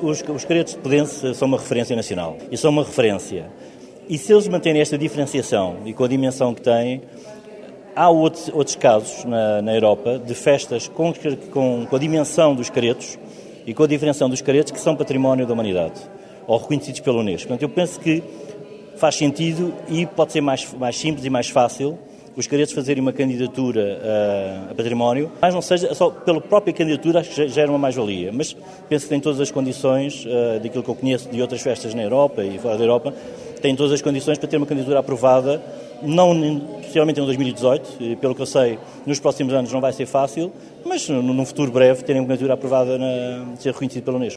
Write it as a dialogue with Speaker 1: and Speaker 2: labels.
Speaker 1: os caretos de Pedense são uma referência nacional e são uma referência. E se eles manterem esta diferenciação e com a dimensão que têm, há outros casos na Europa de festas com a dimensão dos caretos e com a diferenciação dos caretos que são património da humanidade, ou reconhecidos pela Unesco. Portanto, eu penso que faz sentido e pode ser mais simples e mais fácil os caretos fazerem uma candidatura a património, mas não seja só pela própria candidatura, acho que já era uma mais-valia, mas penso que tem todas as condições, daquilo que eu conheço de outras festas na Europa e fora da Europa, tem todas as condições para ter uma candidatura aprovada, não especialmente em 2018, e pelo que eu sei, nos próximos anos não vai ser fácil, mas num futuro breve terem uma candidatura aprovada, ser reconhecido pela Unesco.